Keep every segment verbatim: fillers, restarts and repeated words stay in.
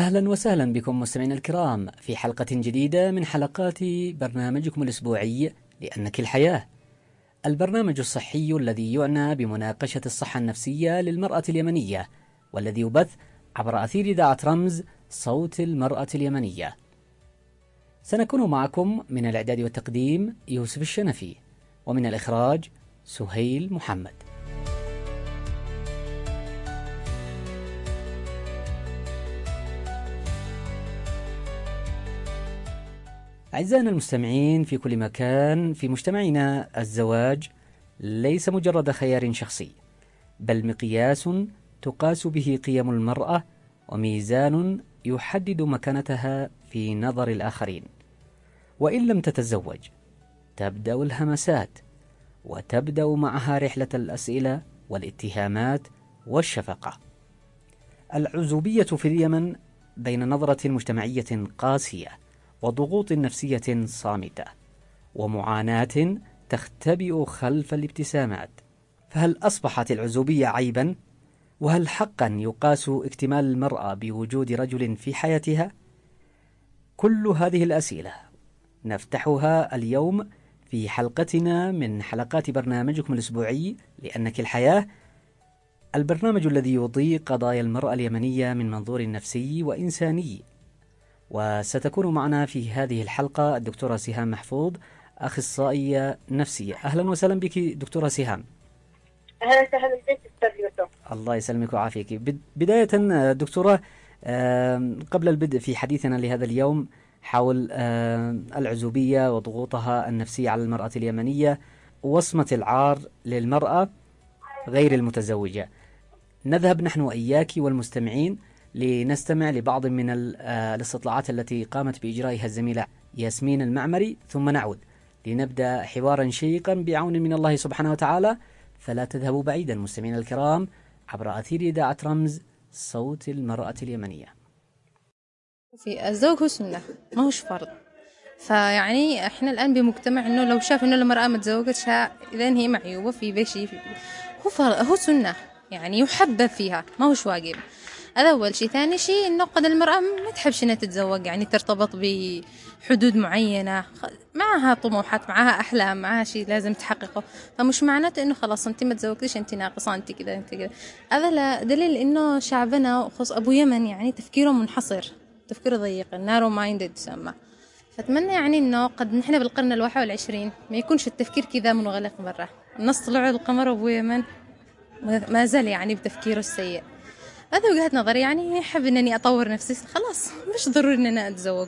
أهلا وسهلا بكم مستمعينا الكرام في حلقة جديدة من حلقات برنامجكم الأسبوعي لأنك الحياة، البرنامج الصحي الذي يعنى بمناقشة الصحة النفسية للمرأة اليمنية، والذي يبث عبر أثير إذاعة رمز صوت المرأة اليمنية. سنكون معكم من الإعداد والتقديم يوسف الشنفي، ومن الإخراج سهيل محمد. أعزائنا المستمعين في كل مكان، في مجتمعنا الزواج ليس مجرد خيار شخصي، بل مقياس تقاس به قيم المرأة وميزان يحدد مكانتها في نظر الآخرين. وإن لم تتزوج تبدأ الهمسات، وتبدأ معها رحلة الأسئلة والاتهامات والشفقة. العزوبية في اليمن بين نظرة مجتمعية قاسية وضغوط نفسية صامتة ومعاناة تختبئ خلف الابتسامات. فهل أصبحت العزوبية عيبا؟ وهل حقا يقاس اكتمال المرأة بوجود رجل في حياتها؟ كل هذه الأسئلة نفتحها اليوم في حلقتنا من حلقات برنامجكم الأسبوعي لأنك الحياة، البرنامج الذي يضيء قضايا المرأة اليمنية من منظور نفسي وإنساني. وستكون معنا في هذه الحلقة الدكتورة سهام محفوظ، أخصائية نفسية. أهلا وسهلا بك دكتورة سهام. أهلا وسهلا بك أستاذ يوسف. الله يسلمك ويعافيك. بداية دكتورة، قبل البدء في حديثنا لهذا اليوم حول العزوبية وضغوطها النفسية على المرأة اليمنية ووصمة العار للمرأة غير المتزوجة، نذهب نحن وإياك والمستمعين لنستمع لبعض من الاستطلاعات التي قامت بإجرائها الزميلة ياسمين المعمري، ثم نعود لنبدأ حوارا شيقا بعون من الله سبحانه وتعالى. فلا تذهبوا بعيدا مستمعين الكرام عبر أثير إذاعة رمز صوت المرأة اليمنية. في الزوج هو سنة ما هوش فرض، فيعني احنا الآن بمجتمع انه لو شاف انه المرأة متزوجتش اذا هي معيوبة في بشي في هو فرض، هو سنة يعني يحبب فيها ما هوش واجب. هذا أول شيء. ثاني شيء إنه قد المرأة ما تحبش إنها تتزوج، يعني ترتبط بحدود معينة، معها طموحات، معها أحلام، معها شيء لازم تحققه، فمش معناته إنه خلاص أنت ما تزوجتيش أنت ناقصة أنت كذا أنت كذا. هذا لا دليل إنه شعبنا خصوص أبو يمن يعني تفكيره منحصر، تفكيره ضيق، نارو مايندد تسمى. فأتمنى يعني إنه قد نحن بالقرن الواحد والعشرين ما يكونش التفكير كذا منغلق برا. الناس طلعوا القمر وأبو يمن ما زال يعني بتفكيره السيء. هذا وجهة نظري، يعني أحب أنني أطور نفسي، خلاص مش ضروري أن أنا أتزوج.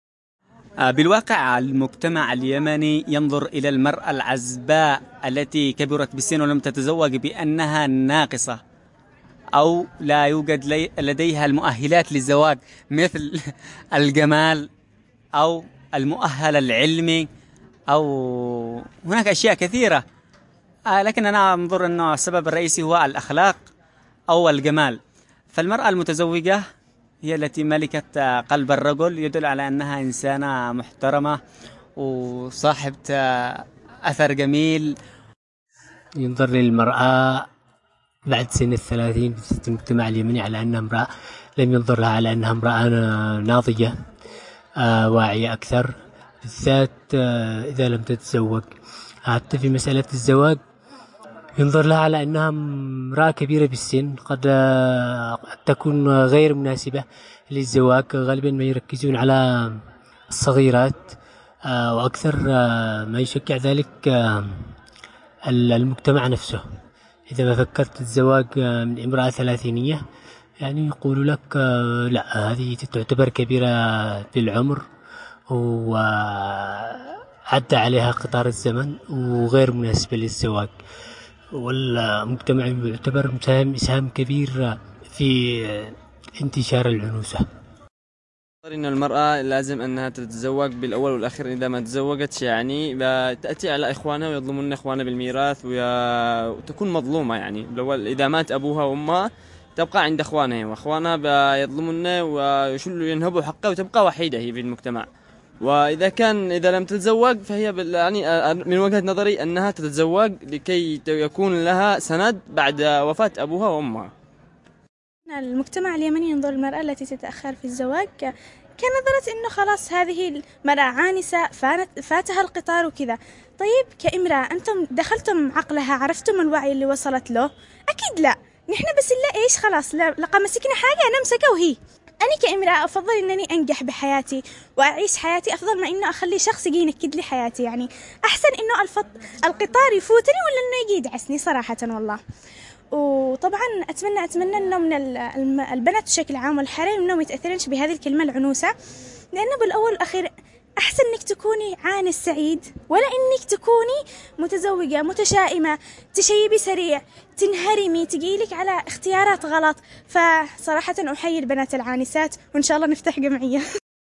بالواقع المجتمع اليمني ينظر إلى المرأة العزباء التي كبرت بالسن ولم تتزوج بأنها ناقصة، أو لا يوجد لديها المؤهلات للزواج مثل الجمال أو المؤهل العلمي، أو هناك أشياء كثيرة، لكن أنا أنظر أنه السبب الرئيسي هو الأخلاق أو الجمال. فالمرأة المتزوجة هي التي ملكت قلب الرجل، يدل على أنها إنسانة محترمة وصاحبة أثر جميل. ينظر للمرأة بعد سن الثلاثين في المجتمع اليمني على أنها امرأة، لم ينظر لها على أنها امرأة ناضجة واعية أكثر، بالذات إذا لم تتزوج. حتى في مسألة الزواج ينظر لها على أنها امرأة كبيرة بالسن، قد تكون غير مناسبة للزواج. غالبا ما يركزون على الصغيرات، وأكثر ما يشجع ذلك المجتمع نفسه. إذا ما فكرت الزواج من امرأة ثلاثينية يعني يقول لك لا، هذه تعتبر كبيرة في العمر وعدى عليها قطار الزمن وغير مناسبة للزواج. والمجتمع يعتبر مساهم إسهام كبير في انتشار العنوسة. إن المرأة لازم أنها تتزوج بالأول والأخير، إذا ما تزوجت يعني تأتي على إخوانها ويظلمون إخوانها بالميراث وتكون مظلومة. يعني إذا مات أبوها وأمها تبقى عند إخوانها، وإخوانها يظلمونها ويشلوا ينهبوا حقها وتبقى وحيدة هي في المجتمع. وإذا كان إذا لم تتزوج فهي يعني من وجهة نظري أنها تتزوج لكي يكون لها سند بعد وفاة أبوها وأمها. المجتمع اليمني ينظر المرأة التي تتأخر في الزواج كنظرة إنه خلاص هذه المرأة عانسة فاتها القطار وكذا. طيب كامرأة أنتم دخلتم عقلها، عرفتم الوعي اللي وصلت له؟ أكيد لا، نحن بس لا إيش خلاص لقى مسكنا حاجة نمسكه وهي. أنا كامرأة أفضل إنني أنجح بحياتي وأعيش حياتي أفضل ما إنه أخلي شخص يجي ينكد لي حياتي. يعني أحسن إنه الفط... القطار يفوتني ولا إنه يجي يدعسني صراحة والله. وطبعا أتمنى أتمنى إنه من البنات بشكل عام والحريم إنهم يتأثرنش بهذه الكلمة العنوسة، لأنه بالأول والأخير أحسن إنك تكوني عانس سعيد ولا إنك تكوني متزوجة متشائمة تشيبي سريع تنهرمي تجيلك على اختيارات غلط. فصراحة أحيي البنات العانسات وإن شاء الله نفتح جمعية.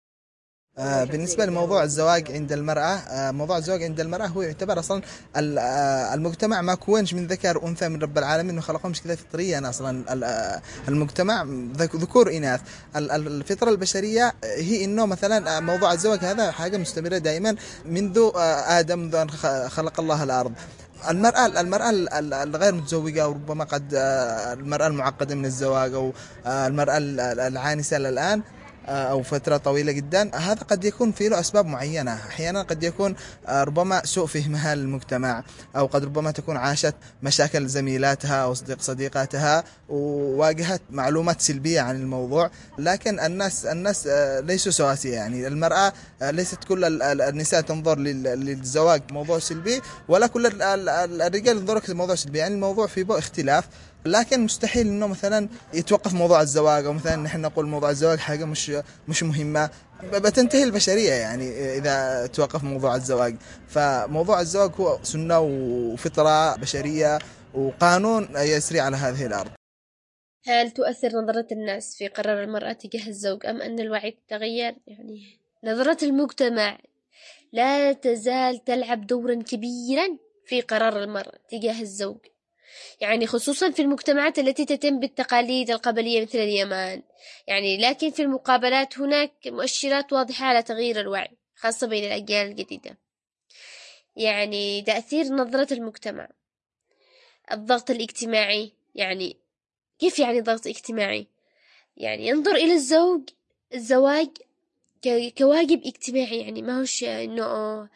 بالنسبة لموضوع الزواج عند المرأة، موضوع الزواج عند المرأة هو يعتبر أصلا المجتمع ما كونش من ذكر وأنثى من رب العالمين، إنه خلقهمش كذا فطريا. أصلا المجتمع ذكور إناث، الفطرة البشرية هي إنه مثلا موضوع الزواج هذا حاجة مستمرة دائما منذ آدم، منذ أن خلق الله الأرض. المرأة المرأة الغير متزوجة وربما قد المرأة المعقدة من الزواج أو المرأة العانسة الآن أو فترة طويلة جدا، هذا قد يكون فيه له أسباب معينة. أحيانا قد يكون ربما سوء فهمها للمجتمع، أو قد ربما تكون عاشت مشاكل زميلاتها أو صديق صديقاتها وواجهت معلومات سلبية عن الموضوع. لكن الناس الناس ليسوا سواسية، يعني المرأة ليست كل النساء تنظر للزواج موضوع سلبي، ولا كل الرجال ينظروا للموضوع سلبي. يعني الموضوع فيه اختلاف، لكن مستحيل انه مثلا يتوقف موضوع الزواج، او مثلا نحن نقول موضوع الزواج حاجه مش مش مهمه، بتنتهي البشريه يعني اذا توقف موضوع الزواج. فموضوع الزواج هو سنه وفطره بشريه وقانون يسري على هذه الارض. هل تؤثر نظرة الناس في قرار المرأة تجاه الزوج أم أن الوعي تغير؟ يعني نظرة المجتمع لا تزال تلعب دورا كبيرا في قرار المرأة تجاه الزوج، يعني خصوصا في المجتمعات التي تتم بالتقاليد القبلية مثل اليمن. يعني لكن في المقابلات هناك مؤشرات واضحة على تغيير الوعي خاصة بين الأجيال الجديدة. يعني تأثير نظرة المجتمع، الضغط الاجتماعي. يعني كيف يعني ضغط اجتماعي؟ يعني ينظر إلى الزوج الزواج كواجب اجتماعي، يعني ما هوش إنه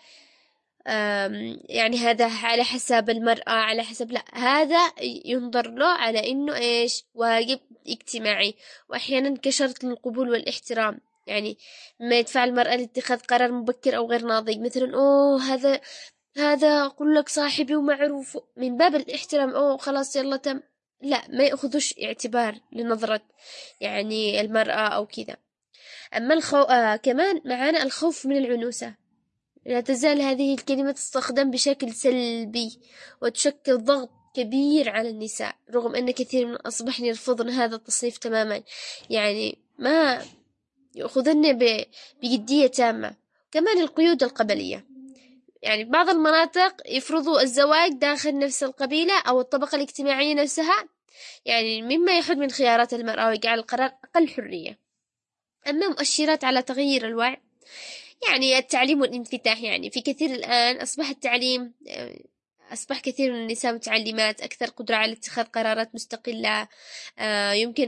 يعني هذا على حساب المرأة على حسب، لا، هذا ينظر له على إنه إيش واجب اجتماعي، وأحيانا كشرط للقبول والاحترام. يعني ما يدفع المرأة لاتخاذ قرار مبكر أو غير ناضج، مثلا أوه هذا هذا أقول لك صاحبي ومعروف، من باب الاحترام أوه خلاص يلا تم، لا، ما يأخذوش اعتبار لنظرة يعني المرأة أو كذا. أما الخو... آه كمان معانا الخوف من العنوسة، لا تزال هذه الكلمة تستخدم بشكل سلبي وتشكل ضغط كبير على النساء، رغم أن كثير من أصبحن يرفضن هذا التصنيف تماما، يعني ما يأخذن بجدية تامة. كمان القيود القبلية، يعني بعض المناطق يفرضوا الزواج داخل نفس القبيلة أو الطبقة الاجتماعية نفسها، يعني مما يحد من خيارات المرأة ويجعل القرار أقل حرية. أما مؤشرات على تغيير الوعي، يعني التعليم والانفتاح. يعني في كثير الآن أصبح التعليم، أصبح كثير من النساء متعلمات أكثر قدرة على اتخاذ قرارات مستقلة، يمكن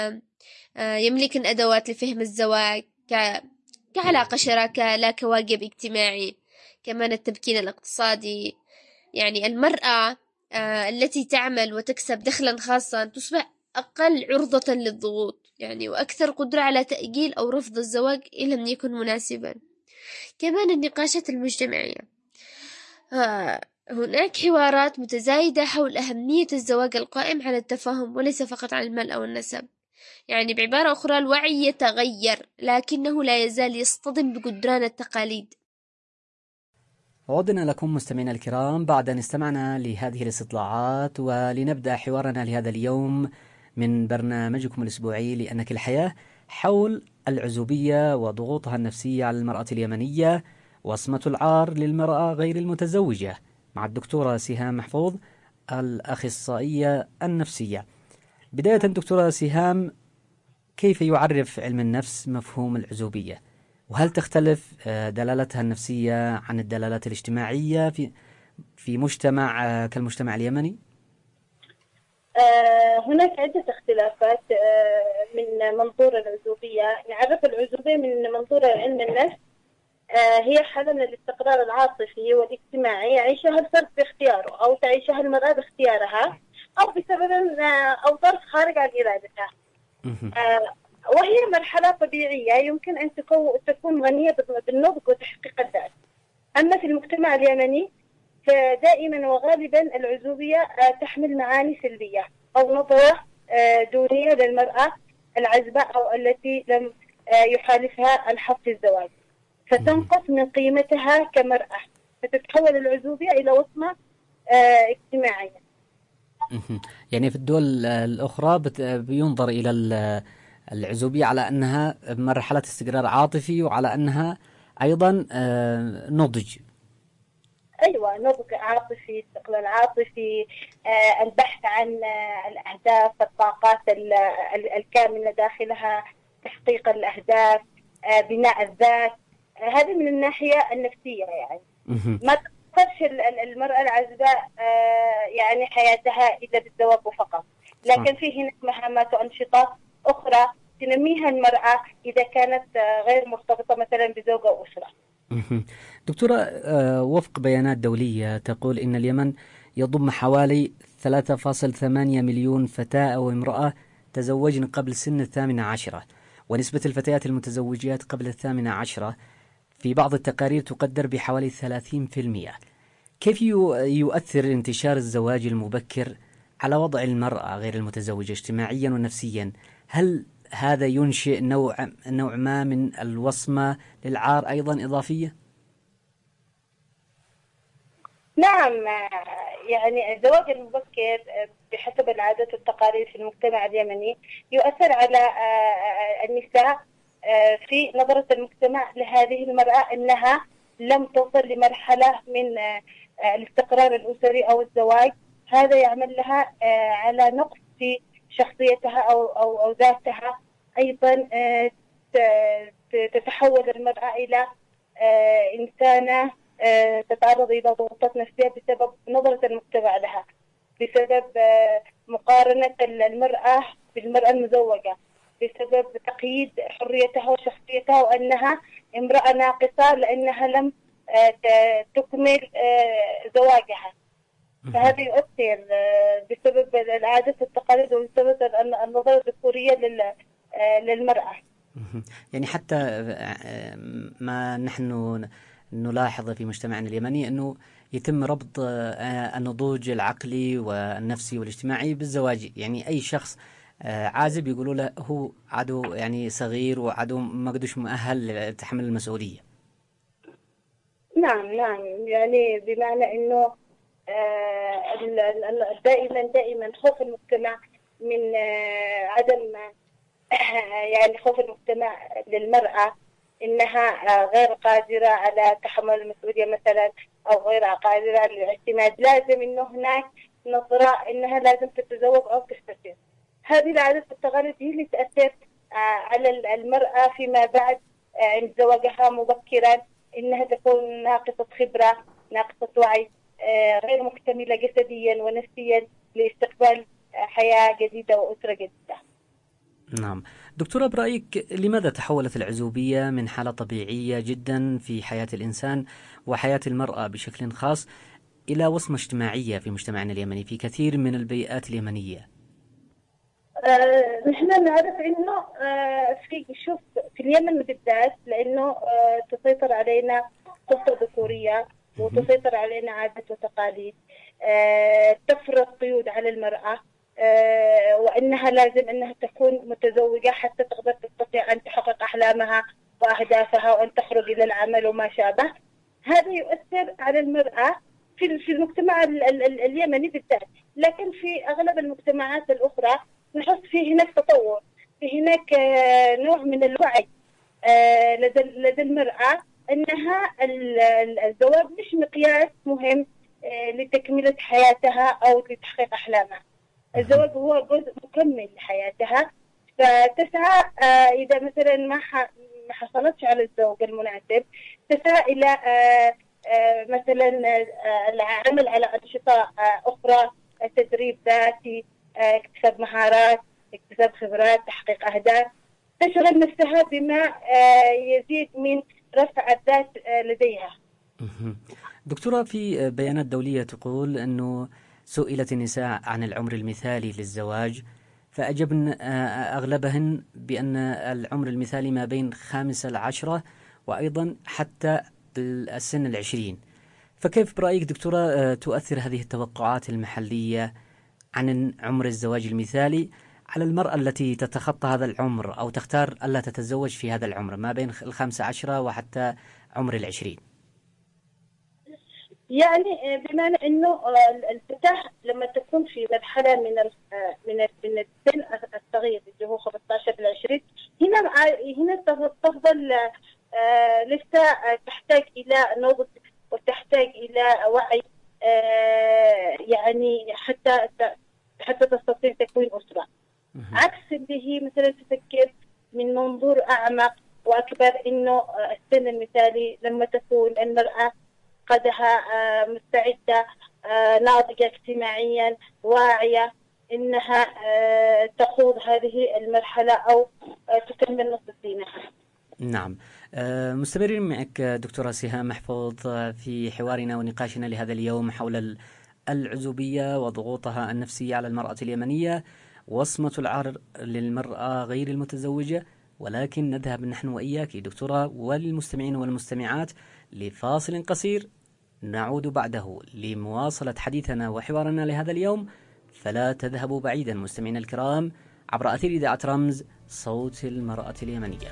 يملكن أدوات لفهم الزواج كعلاقة شراكة لا كواجب اجتماعي. كمان التمكين الاقتصادي، يعني المرأة التي تعمل وتكسب دخلا خاصا تصبح أقل عرضة للضغوط، يعني وأكثر قدرة على تأجيل أو رفض الزواج إن لم يكن مناسبا. كمان النقاشات المجتمعية، هناك حوارات متزايدة حول أهمية الزواج القائم على التفاهم وليس فقط على المال أو النسب. يعني بعبارة أخرى الوعي يتغير لكنه لا يزال يصطدم بجدران التقاليد. عدنا لكم مستمعينا الكرام بعد أن استمعنا لهذه الاستطلاعات، ولنبدأ حوارنا لهذا اليوم من برنامجكم الأسبوعي لأنك الحياة حول العزوبية وضغوطها النفسية على المرأة اليمنية، وصمة العار للمرأة غير المتزوجة، مع الدكتورة سهام محفوظ الأخصائية النفسية. بداية دكتورة سهام، كيف يعرف علم النفس مفهوم العزوبية؟ وهل تختلف دلالتها النفسية عن الدلالات الاجتماعية في في مجتمع كالمجتمع اليمني؟ هناك عدة اختلافات من منظور العزوبية. نعرف العزوبية من منظور علم النفس هي حالة من الاستقرار العاطفي والاجتماعي يعيشها الفرد باختياره، أو تعيشها المرأة باختيارها، أو بسبب أو ظرف خارج عن إرادتها. وهي مرحلة طبيعية يمكن أن تكون غنية بالنضج وتحقيق الذات. أما في المجتمع اليمني فدائما وغالبا العزوبية تحمل معاني سلبية أو نظرة دونية للمرأة العزباء أو التي لم يحالفها الحظ في الزواج، فتنقص من قيمتها كمرأة، فتتحول العزوبية إلى وصمة اجتماعية. يعني في الدول الأخرى بينظر إلى العزوبية على أنها مرحلة استقرار عاطفي، وعلى أنها أيضا نضج. أيوة، نضج عاطفي، استقلال عاطفي، آه، البحث عن آه، الأهداف، الطاقات الكامنة داخلها، تحقيق الأهداف، آه، بناء الذات. آه، هذه من الناحية النفسية. يعني ما تقصرش المرأة العزباء آه، يعني حياتها إلا بالزواج فقط، لكن في هناك مهامات وأنشطة أخرى تنميها المرأة إذا كانت آه، غير مرتبطة مثلا بزوجة أو أسرة. دكتورة، وفق بيانات دولية تقول إن اليمن يضم حوالي ثلاثة فاصلة ثمانية مليون فتاة أو امرأة تزوجن قبل سن الثامنة عشرة، ونسبة الفتيات المتزوجات قبل الثامنة عشرة في بعض التقارير تقدر بحوالي ثلاثين بالمئة. كيف يؤثر انتشار الزواج المبكر على وضع المرأة غير المتزوجة اجتماعيا ونفسيا؟ هل هذا ينشئ نوع نوع ما من الوصمة للعار أيضا إضافية؟ نعم، يعني الزواج المبكر بحسب العادات والتقاليد في المجتمع اليمني يؤثر على النساء في نظرة المجتمع لهذه المرأة أنها لم تصل لمرحلة من الاستقرار الأسري أو الزواج. هذا يعمل لها على نقص في شخصيتها أو أو أو ذاتها. أيضا تتحول المرأة إلى إنسانة تتعرض إلى ضغوطات نفسية بسبب نظرة المجتمع لها، بسبب مقارنة المرأة بالمرأة المزوجة، بسبب تقييد حريتها وشخصيتها وأنها امرأة ناقصة لأنها لم تكمل زواجها. فهذا يؤثر بسبب العادات والتقاليد وبسبب النظرة الذكورية للمرأة. يعني حتى ما نحن نلاحظ في مجتمعنا اليمني أنه يتم ربط النضوج العقلي والنفسي والاجتماعي بالزواج. يعني أي شخص عازب يقولوا له هو عدو يعني صغير وعدو ما قدوش مؤهل لتحمل المسؤولية. نعم نعم، يعني بمعنى أنه دائما دائما خوف المجتمع من عدم يعني خوف المجتمع للمرأة إنها غير قادرة على تحمل المسؤولية مثلا، أو غير قادرة على الاعتماد. لازم إنه هناك نظرة إنها لازم تتزوج أو تستقر. هذه العادات والتقاليد هي اللي تأثر على المرأة فيما بعد عند زواجها مبكرا، إنها تكون ناقصة خبرة، ناقصة وعي، غير مكتملة جسديا ونفسيا لاستقبال حياة جديدة وأسرة جديدة. نعم دكتورة، برأيك لماذا تحولت العزوبية من حالة طبيعية جدا في حياة الإنسان وحياة المرأة بشكل خاص إلى وصمة اجتماعية في مجتمعنا اليمني في كثير من البيئات اليمنية؟ آه، نحن نعرف إنه آه، في شوف في اليمن بالذات، لأنه آه، تسيطر علينا سلطة ذكورية وتسيطر علينا عادات وتقاليد آه، تفرض قيود على المرأة، آه، وأنها لازم أنها تكون متزوجة حتى تقدر تستطيع أن تحقق أحلامها وأهدافها وأن تخرج إلى العمل وما شابه. هذا يؤثر على المرأة في في المجتمع ال ال ال اليمني بالذات، لكن في أغلب المجتمعات الأخرى نحس في هناك تطور، في هناك آه، نوع من الوعي آه، لدى لدى المرأة أنها الزواج مش مقياس مهم آه، لتكملة حياتها أو لتحقيق أحلامها. الزواج هو جزء مكمل لحياتها، فتسعى آه إذا مثلا ما ما حصلتش على الزوج المناسب تسعى إلى آه آه مثلا آه العمل على أنشطة آه أخرى، تدريب ذاتي، اكتساب مهارات، اكتساب خبرات، تحقيق أهداف، تشغل نفسها بما يزيد من رفع الذات لديها. دكتورة، في بيانات دولية تقول أنه سئلت النساء عن العمر المثالي للزواج، فأجبن أغلبهن بأن العمر المثالي ما بين خامسة العشرة وأيضا حتى السن العشرين. فكيف برأيك دكتورة تؤثر هذه التوقعات المحلية عن عمر الزواج المثالي على المرأة التي تتخطى هذا العمر أو تختار ألا تتزوج في هذا العمر ما بين الخامسة عشرة وحتى عمر العشرين؟ يعني بمعنى انه الفتاة لما تكون في مرحله من من من السن الصغير اللي هو خمسة عشر إلى عشرين، هنا هنا تفضل لسه تحتاج الى نضج وتحتاج الى وعي، يعني حتى حتى تستطيع تكوين اسره، عكس اللي هي مثلا تفكر من منظور اعمق واكبر، انه السن المثالي لما تكون المراه قدها مستعدة، ناضجة اجتماعيا، واعية، إنها تخوض هذه المرحلة أو تكمل نصف دينها. نعم. مستمرين معك دكتورة سهام محفوظ في حوارنا ونقاشنا لهذا اليوم حول العزوبية وضغوطها النفسية على المرأة اليمنية، وصمة العار للمرأة غير المتزوجة. ولكن نذهب نحن وإياك دكتورة والمستمعين والمستمعات لفاصل قصير، نعود بعده لمواصلة حديثنا وحوارنا لهذا اليوم، فلا تذهبوا بعيدا مستمعينا الكرام عبر أثير إذاعة رمز صوت المرأة اليمنية.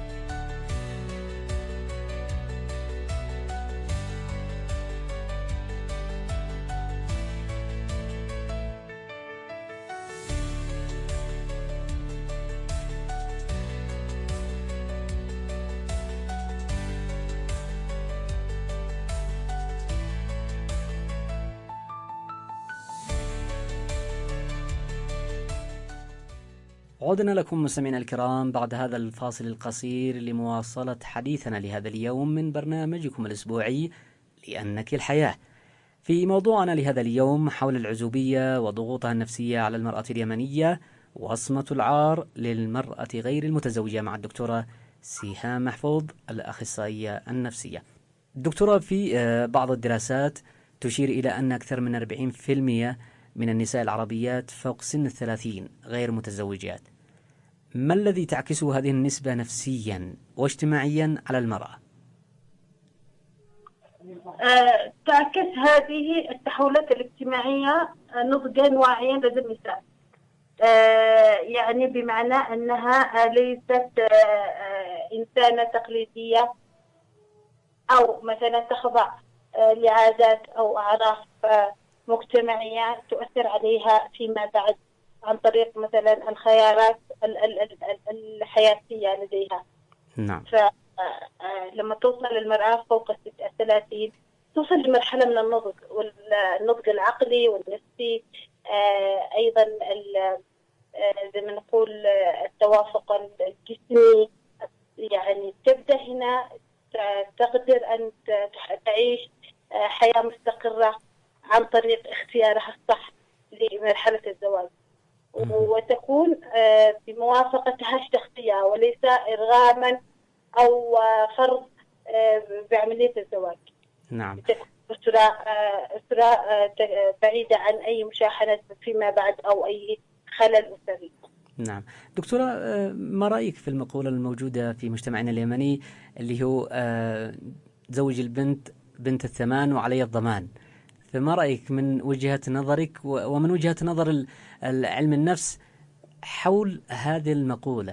عودنا لكم مستمعينا الكرام بعد هذا الفاصل القصير لمواصلة حديثنا لهذا اليوم من برنامجكم الأسبوعي لأنك الحياة. في موضوعنا لهذا اليوم حول العزوبية وضغوطها النفسية على المرأة اليمنية، وصمة العار للمرأة غير المتزوجة، مع الدكتورة سهام محفوظ الأخصائية النفسية. دكتورة، في بعض الدراسات تشير إلى أن أكثر من أربعين بالمئة من النساء العربيات فوق سن الثلاثين غير متزوجات. ما الذي تعكسه هذه النسبة نفسيا واجتماعيا على المرأة؟ أه تعكس هذه التحولات الاجتماعية نضجا واعيا لدى النساء، أه يعني بمعنى أنها ليست أه إنسانة تقليدية أو مثلا تخضع أه لعادات أو أعراف أه مجتمعية تؤثر عليها فيما بعد عن طريق مثلا الخيارات الحياتية لديها. نعم. فلما توصل المرأة فوق الثلاثين توصل لمرحلة من النضج، والنضج العقلي والنفسي، أيضا زي ما نقول التوافق الجسمي، يعني تبدأ هنا تقدر أن تعيش حياة مستقرة عن طريق اختيارها الصح لمرحلة الزواج، وتكون بموافقتها الشخصية وليس إرغاما أو فرض بعملية الزواج. نعم. أسرة أسرة بعيدة عن أي مشاحنة فيما بعد أو أي خلل أسري. نعم. دكتورة، ما رأيك في المقولة الموجودة في مجتمعنا اليمني اللي هو زوج البنت بنت الثمان وعلي الضمان؟ فما رأيك من وجهة نظرك ومن وجهة نظر علم النفس حول هذه المقولة؟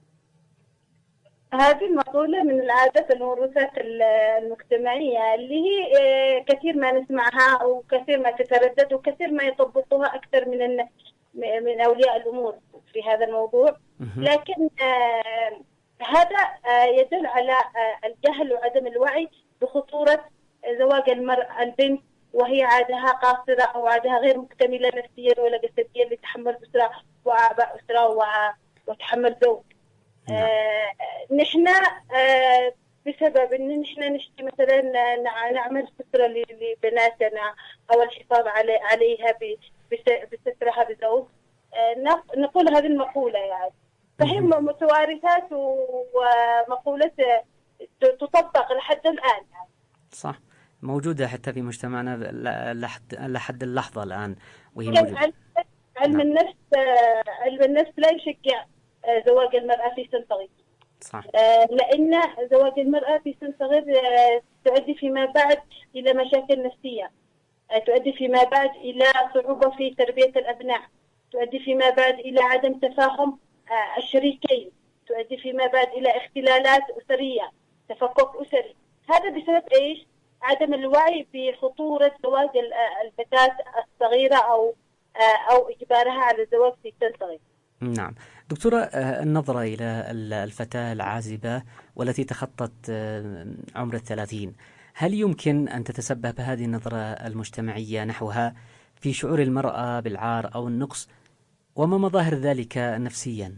هذه المقولة من العادات الموروثات المجتمعية اللي هي كثير ما نسمعها وكثير ما تتردد وكثير ما يطبقوها أكثر من من أولياء الأمور في هذا الموضوع. لكن هذا يدل على الجهل وعدم الوعي بخطورة زواج المرأة البنت وهي عادها قاصرة أو عادها غير مكتملة نفسيا ولا جسديا لتحمل أسرة وأعباء أسرة وتحمل زوج. آه نحن آه بسبب ان نحن نشتي مثلا نعمل سترة لبناتنا او الحفاظ علي عليها بسترها بزوج، نقول هذه المقولة يعني، فهي متوارثات ومقولة تطبق لحد الآن. صح، موجودة حتى في مجتمعنا لحد لحد اللحظة الآن وهي موجودة. علم نعم. النفس علم النفس لا يشجع زواج المرأة في سن صغير. صح. لأن زواج المرأة في سن صغير تؤدي فيما بعد إلى مشاكل نفسية، تؤدي فيما بعد إلى صعوبة في تربية الأبناء، تؤدي فيما بعد إلى عدم تفاهم الشريكين، تؤدي فيما بعد إلى اختلالات أسرية، تفكك أسري. هذا بسبب إيش؟ عدم الوعي بخطورة زواج الفتاة الصغيرة أو أو إجبارها على الزواج في سن صغير. نعم دكتورة، النظرة إلى الفتاة العازبة والتي تخطت عمر الثلاثين، هل يمكن أن تتسبب هذه النظرة المجتمعية نحوها في شعور المرأة بالعار أو النقص، وما مظاهر ذلك نفسيا؟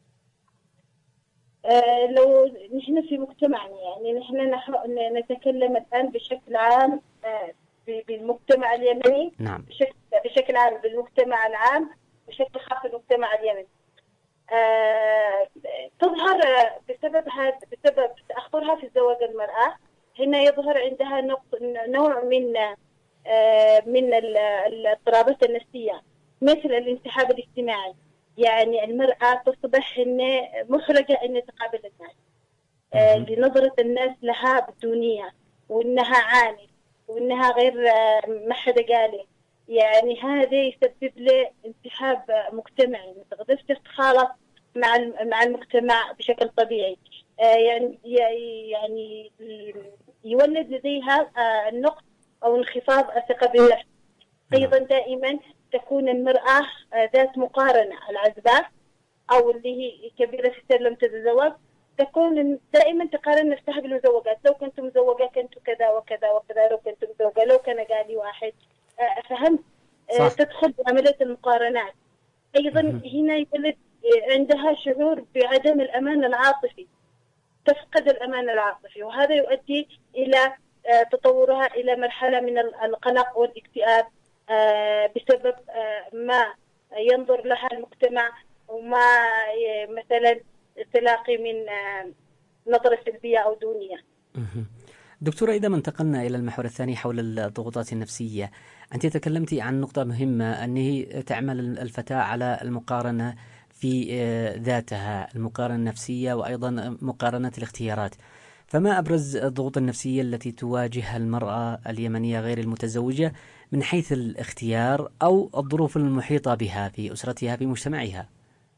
أه لو نحن في مجتمعنا، يعني نحن نتكلم الآن بشكل عام أه بالمجتمع اليمني. نعم. بشكل, بشكل عام بالمجتمع العام، بشكل خاص بالمجتمع اليمني. أه تظهر بسبب هذا بسبب تأخرها في زواج المرأة، هنا يظهر عندها نوع من أه من الاضطرابات النفسية، مثل الانسحاب الاجتماعي. يعني المرأة تصبح إن محرجة إن تقابل الناس، أه لنظرة الناس لها بالدونية، وإنها عاني، وإنها غير ما حدا قاله. يعني هذا يسبب له انسحاب مجتمعي، ما تقدرش تتخالط مع مع المجتمع بشكل طبيعي. يعني يعني يولد لديها النقص أو انخفاض الثقة بالنفس. أيضا دائما تكون المرأة ذات مقارنة، العزباء أو اللي هي كبيرة في السن لم تتزوج تكون دائما تقارن نفسها بالمزوجات. لو كنت مزوجة كنت كذا وكذا وكذا، لو كنت مزوجة لو كان قالي واحد. فهمت؟ تدخل بعملية المقارنات. أيضا هنا يولد عندها شعور بعدم الأمان العاطفي، تفقد الأمان العاطفي، وهذا يؤدي إلى تطورها إلى مرحلة من القلق والاكتئاب بسبب ما ينظر لها المجتمع، وما مثلا تلاقي من نظرة سلبية أو دونية. دكتورة، إذا ما انتقلنا إلى المحور الثاني حول الضغوطات النفسية، أنت تكلمتي عن نقطة مهمة، أنه تعمل الفتاة على المقارنة في ذاتها، المقارنة النفسية وأيضا مقارنة الاختيارات. فما أبرز الضغوط النفسية التي تواجهها المرأة اليمنية غير المتزوجة من حيث الاختيار أو الظروف المحيطة بها في أسرتها في مجتمعها؟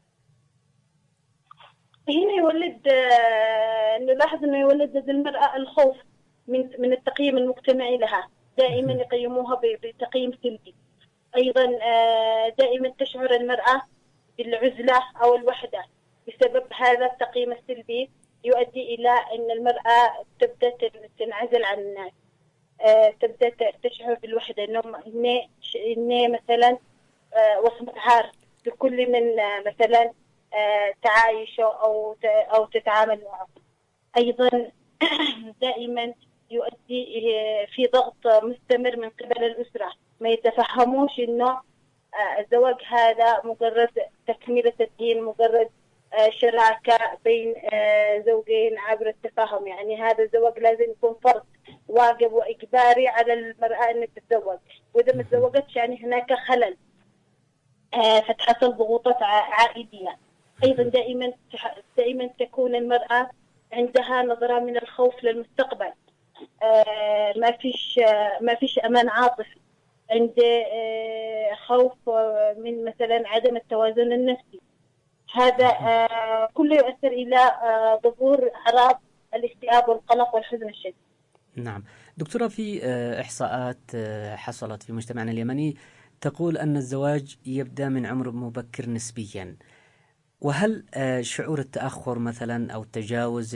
هنا يولد نلاحظ أنه يولد لدى المرأة الخوف من من التقييم المجتمعي لها، دائما يقيموها بتقييم سلبي. أيضا دائما تشعر المرأة بالعزلة أو الوحدة بسبب هذا التقييم السلبي، يؤدي إلى أن المرأة تبدأ تنعزل عن الناس، تبدأ تشعر بالوحدة، إنه مثلا وصمة عار لكل من مثلا تعايشه أو أو تتعامل معه. أيضا دائما يؤدي في ضغط مستمر من قبل الأسرة، ما يتفهموش إنه الزواج هذا مجرد تكملة الدين، مجرد شراكة بين زوجين عبر التفاهم. يعني هذا الزواج لازم يكون فرض واجب وإجباري على المرأة أن تتزوج، وإذا ما تزوجتش يعني هناك خلل، فتحصل ضغوطات عائلية. أيضا دائما دائما تكون المرأة عندها نظرة من الخوف للمستقبل، ما فيش ما فيش أمان عاطفي، عنده خوف من مثلا عدم التوازن النفسي. هذا كله يؤثر إلى ظهور أعراض الاكتئاب والقلق والحزن الشديد. نعم دكتورة، في إحصاءات حصلت في مجتمعنا اليمني تقول أن الزواج يبدأ من عمر مبكر نسبيا، وهل شعور التأخر مثلا أو التجاوز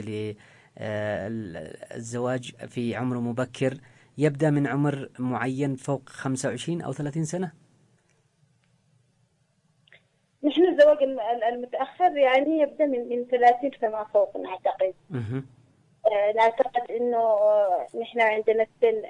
للزواج في عمر مبكر يبدأ من عمر معين فوق خمسة وعشرين أو ثلاثين سنة؟ نحن الزواج المتأخر يعني يبدأ من من ثلاثين فما فوق نعتقد. أه. نعتقد إنه نحن عندنا السن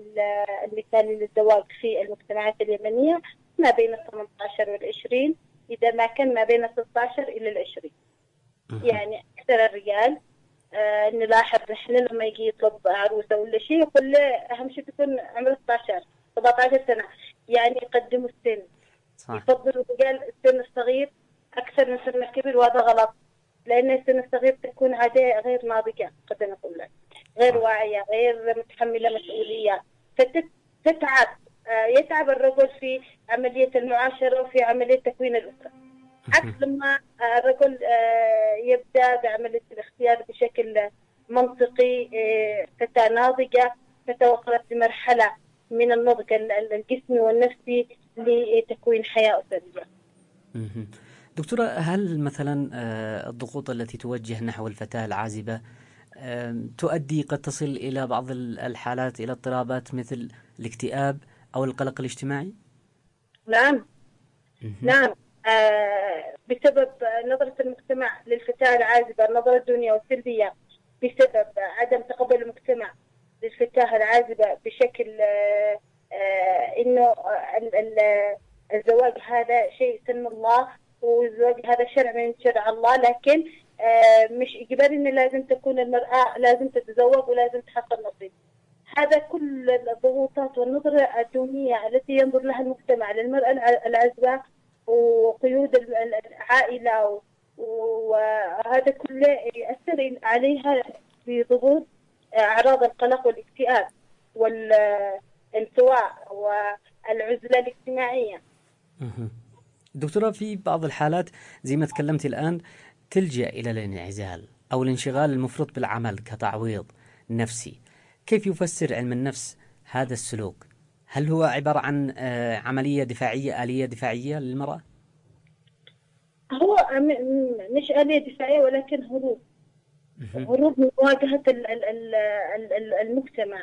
المثالي للزواج في المجتمعات اليمنية ما بين الثمانية عشر والعشرين. إذا ما كان ما بين ستة عشر إلى العشرين. يعني أكثر الرجال آه نلاحظ نحن لما يجي يطلب عروسة ولا شيء يقول له أهم شيء تكون عمره ستة عشر سبعة عشر سنة، يعني يقدموا السن. صح. يفضلوا الرجال السن الصغير أكثر من سن الكبير، وهذا غلط، لأن السن الصغير تكون عادة غير ناضجة قد نقول لك، غير واعية، غير متحملة مسؤولية، فتتعب آه يتعب الرجل في عملية المعاشرة وفي عملية تكوين الأسرة. عكس لما الرجل يبدأ بعملية الاختيار بشكل منطقي، فتاة ناضجة، فتاة وصلت لمرحلة من النضج الجسمي والنفسي لتكوين حياة أسرية. دكتورة، هل مثلا الضغوط التي توجه نحو الفتاة العازبة تؤدي قد تصل إلى بعض الحالات إلى اضطرابات مثل الاكتئاب أو القلق الاجتماعي؟ نعم. نعم. آه بسبب نظرة المجتمع للفتاة العازبة، النظرة الدنيا والسلبية، بسبب عدم تقبل المجتمع للفتاة العازبة بشكل آه آه إنه الزواج هذا شيء سن الله، والزواج هذا شرع من شرع الله، لكن آه مش إجباري إن لازم تكون المرأة لازم تتزوج ولازم تحصل نصيب. هذا كل الضغوطات والنظرة الدونية التي ينظر لها المجتمع للمرأة العازبة وقيود العائلة، وهذا كله يؤثر عليها بضغوط أعراض القلق والاكتئاب والانطواء والعزلة الاجتماعية. دكتورة، في بعض الحالات زي ما تكلمت الآن تلجأ إلى الانعزال أو الانشغال المفرط بالعمل كتعويض نفسي. كيف يفسر علم النفس هذا السلوك؟ هل هو عبارة عن عملية دفاعية، آلية دفاعية للمرأة؟ هو مش آلية دفاعية، ولكن هروب هروب من مواجهة المجتمع.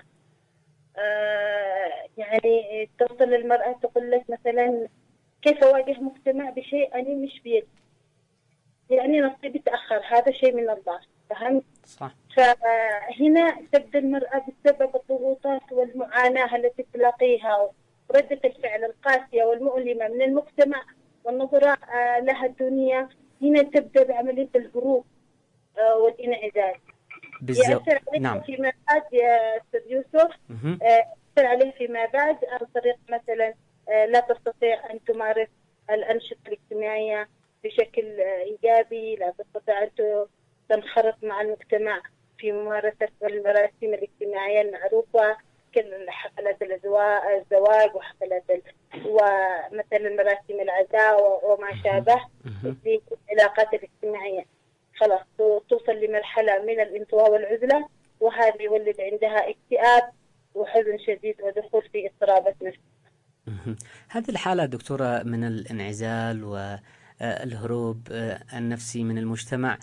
يعني توصل المرأة تقول لك مثلا كيف أواجه مجتمع بشيء أنا مش بيدي، يعني نصيبي تأخر، هذا شيء من الله، فهمت؟ صح. فهنا تبدأ المرأة بسبب الضغوطات والمعاناة التي تلاقيها وردة الفعل القاسية والمؤلمة من المجتمع والنظرة لها الدنيا، هنا تبدأ بعملية الهروب والانعزال. بالزبط. يأثر عليه نعم. فيما بعد يا أستاذ يوسف، يأثر عليه فيما بعد عن طريق مثلا لا تستطيع أن تمارس الأنشطة الاجتماعية بشكل إيجابي، لا تستطيع أن تنخرط مع المجتمع في ممارسة المراسم الاجتماعية المعروفة كحفلات الزواج وحفلات ومثلا مراسم العزاء وما شابه في العلاقات الاجتماعية. خلاص توصل لمرحلة من الانطواء والعزلة، وهذا يولد عندها اكتئاب وحزن شديد ودخول في اضطرابات نفسية. هذه الحالة دكتورة من الانعزال والهروب النفسي من المجتمع،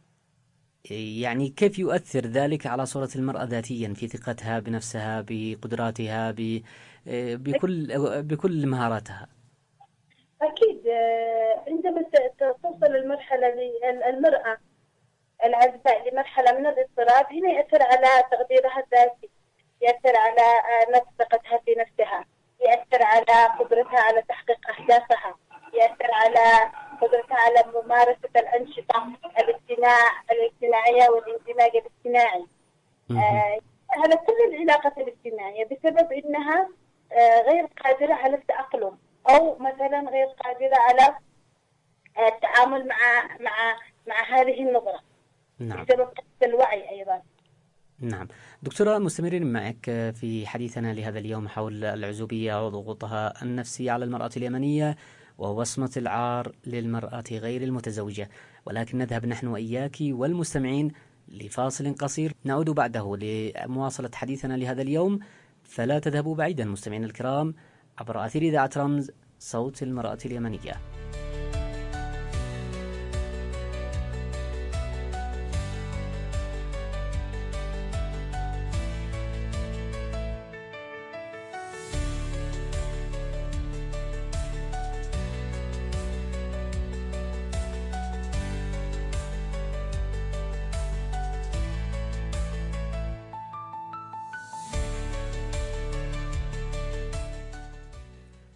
يعني كيف يؤثر ذلك على صورة المرأة ذاتيا في ثقتها بنفسها، بقدراتها، بكل بكل مهاراتها؟ أكيد عندما توصل المرحلة للمرأة العزباء لمرحلة من الاضطراب، هنا يأثر على تقديرها الذاتي، يأثر على ثقتها في نفسها، يأثر على قدرتها على تحقيق أهدافها، يأثر على قدرتها على ممارسة الأنشطة الاجتماع الاجتماعية والاندماج الاجتماعي. آه على كل العلاقات الاجتماعية، بسبب أنها آه غير قادرة على التأقلم، أو مثلا غير قادرة على آه التعامل مع مع مع هذه النظرة. نعم. بسبب الوعي أيضا. نعم. دكتورة، مستمرين معك في حديثنا لهذا اليوم حول العزوبية وضغوطها النفسية على المرأة اليمنية ووصمة العار للمرأة غير المتزوجة، ولكن نذهب نحن وإياك والمستمعين لفاصل قصير، نعود بعده لمواصلة حديثنا لهذا اليوم، فلا تذهبوا بعيدا مستمعين الكرام عبر أثير إذاعة رمز صوت المرأة اليمنية.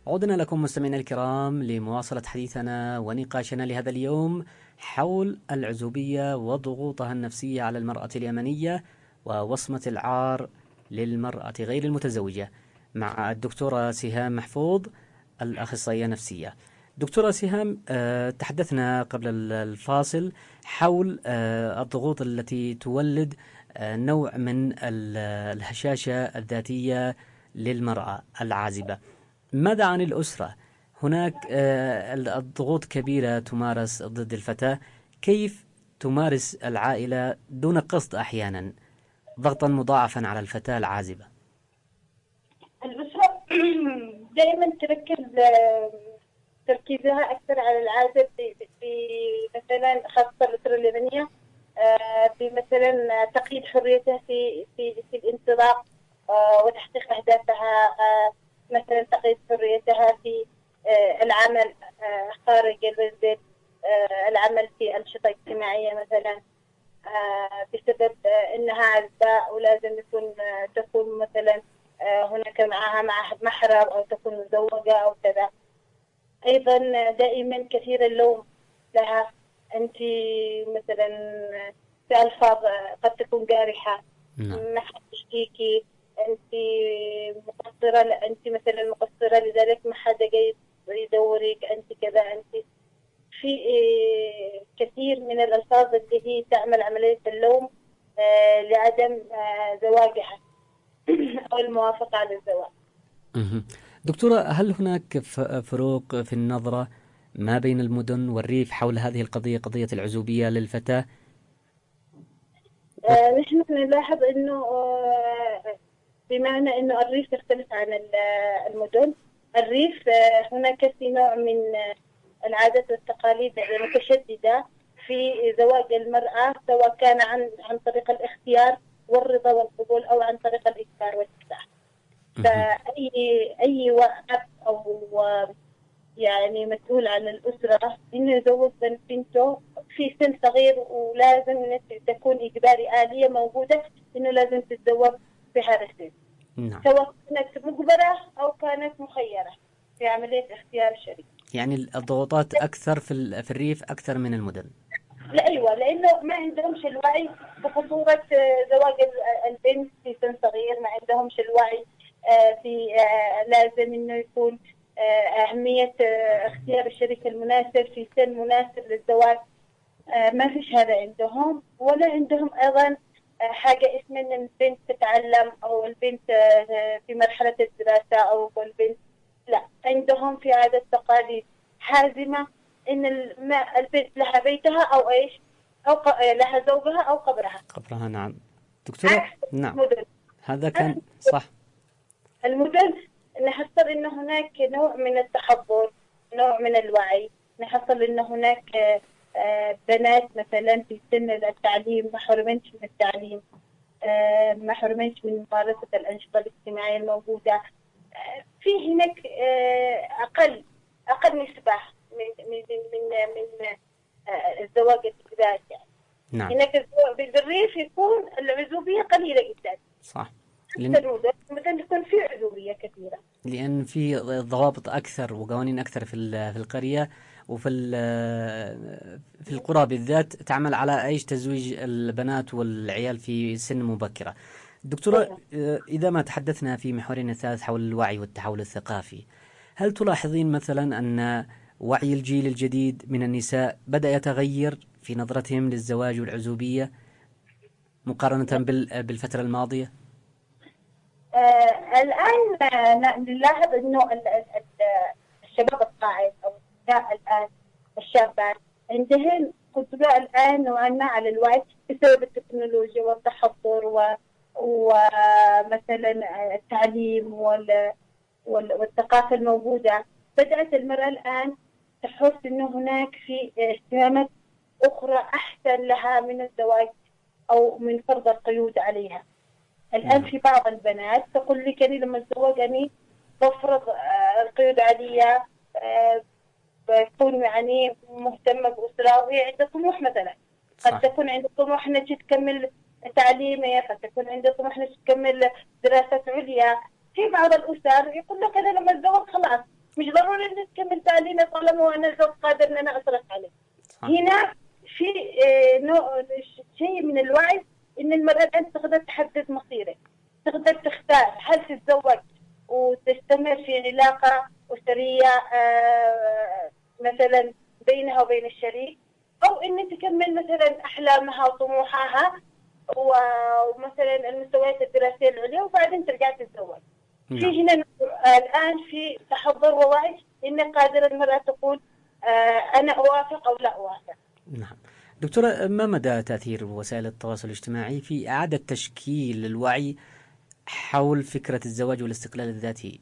عدنا لكم مستمعينا الكرام لمواصلة حديثنا ونقاشنا لهذا اليوم حول العزوبية وضغوطها النفسية على المرأة اليمنية ووصمة العار للمرأة غير المتزوجة مع الدكتورة سهام محفوظ الأخصائية النفسية. دكتورة سهام، تحدثنا قبل الفاصل حول الضغوط التي تولد نوع من الهشاشة الذاتية للمرأة العازبة. ماذا عن الأسرة؟ هناك الضغوط كبيرة تمارس ضد الفتاة، كيف تمارس العائلة دون قصد أحيانا ضغطا مضاعفا على الفتاة العازبة؟ الأسرة دائما تركز تركيزها أكثر على العازب في مثلا خاصة الأسرة اليمنية بمثلا تقييد حريتها في في في الانطلاق وتحقيق أهدافها، مثلا تقييد حريتها في العمل خارج المنزل، العمل في أنشطة اجتماعية مثلا بسبب أنها عزباء ولازم يكون تكون مثلا هناك معها محرم أو تكون مزوجة أو كذا. أيضا دائما كثير اللوم لها، أنت مثلا في ألفاظ قد تكون جارحة، ما حد يشتكيكي، أنت مقصرة، أنت مثلا مقصرة لذلك ما حدا جاي يدورك، أنت كذا، أنت في كثير من الألفاظ اللي هي تعمل عملية اللوم لعدم زواجها أو الموافقة على الزواج. دكتورة، هل هناك فروق في النظرة ما بين المدن والريف حول هذه القضية، قضية العزوبية للفتاة؟ آه نحن نلاحظ أنه آه بمعنى أنه الريف يختلف عن المدن. الريف آه هناك في نوع من العادات والتقاليد المتشددة في زواج المرأة، سواء كان عن عن طريق الاختيار والرضا والقبول أو عن طريق الإجبار والإكراه. فأي أي أب أو يعني مسؤول عن الأسرة إنه يزوج بنته في سن صغير، ولازم تكون إجباري آلية موجودة إنه لازم تتزوج في هذا السن، نعم. سواء كانت مجبرة أو كانت مخيرة في عملية اختيار الشريك. يعني الضغوطات أكثر في في الريف أكثر من المدن. لا أيوة، لأنه ما عندهمش الوعي بخطورة زواج البنت في سن صغير، ما عندهمش الوعي في لازم إنه يكون أهمية اختيار الشريك المناسب في سن مناسب للزواج. ما فيش هذا عندهم، ولا عندهم أيضا حاجة اسمها إن البنت تتعلم أو البنت في مرحلة الدراسة أو البنت، لا، عندهم في عادة تقاليد حازمة إن البنت لها بيتها أو إيش أو لها زوجها أو قبرها. قبرها، نعم دكتورة. نعم المدن. هذا كان صح. المدن نحصل إن هناك نوع من التحضر، نوع من الوعي، نحصل إن هناك بنات مثلا في سن التعليم ما حرمنش من التعليم، ما حرمنش من ممارسة الأنشطة الاجتماعية الموجودة. في هناك أقل أقل نسبة من من من من الزواج الإجباري يعني. نعم. هناك الزواج بالريف يكون العزوبية قليلة جدا. صح. لأن مثلا تكون في عزوبية كثيرة. لأن في ضوابط أكثر وقوانين أكثر في في القرية وفي في القرى بالذات تعمل على أيش تزويج البنات والعيال في سن مبكرة. دكتورة، إذا ما تحدثنا في محورنا الثالث حول الوعي والتحول الثقافي، هل تلاحظين مثلا أن وعي الجيل الجديد من النساء بدأ يتغير في نظرتهم للزواج والعزوبية مقارنة بالفترة الماضية؟ آه الآن نلاحظ أنه الشباب القاعد أو النساء الآن الشابات عندهن قدرة الآن نوعا ما على الوعي بسبب التكنولوجيا والتحضر و ومثلا التعليم وال والثقافة الموجودة. بدأت المرأة الآن تحس أنه هناك في اهتمامات أخرى أحسن لها من الزواج أو من فرض القيود عليها. الآن في بعض البنات تقول لي كني لما أتزوجني بفرض القيود عليها، بكون يعني مهتمة بأسرة وهي عندها طموح مثلا. قد تكون عندها طموح أنها تكمل تعليمية، قد تكون عندها طموح أنها تكمل دراسات عليا. في بعض الأسر يقول لك أنا لما أتزوج خلاص مش ضروري إن تكمل تعليمي طالما وأنا الزوج قادر إن أنا أصرف عليه. صح. هنا في نوع شيء من الوعي إن المرأة الآن تقدر تحدد مصيرها، تقدر تختار هل تتزوج وتستمر في علاقة أسرية مثلا بينها وبين الشريك، أو إن تكمل مثلا أحلامها وطموحها ومثلا المستويات الدراسية العليا وبعدين ترجع تتزوج. نعم. في هنا الآن في تحضر ووعي إن قادرة المرأة تقول أنا أوافق أو لا أوافق. نعم. دكتورة، ما مدى تأثير وسائل التواصل الاجتماعي في إعادة تشكيل الوعي حول فكرة الزواج والاستقلال الذاتي؟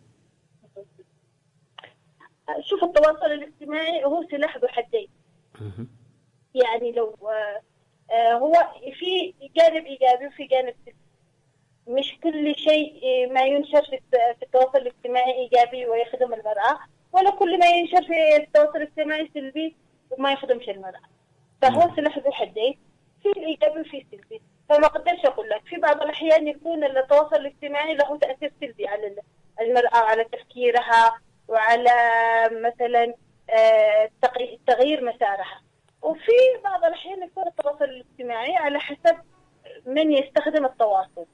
شوف، التواصل الاجتماعي هو سلاح ذو حدين. يعني لو هو في جانب إيجابي وفي جانب سلبي. مش كل شيء ما ينشر في التواصل الاجتماعي إيجابي ويخدم المرأة، ولا كل ما ينشر في التواصل الاجتماعي سلبي وما يخدمش المرأة. فهو سلاح ذو حدين، في الإيجابي وفي السلبي. فما أقدرش أقول لك، في بعض الأحيان يكون التواصل الاجتماعي له تأثير سلبي على المرأة، على تفكيرها وعلى مثلا تغيير مسارها. وفي بعض الأحيان يكون التواصل الاجتماعي على حسب من يستخدم التواصل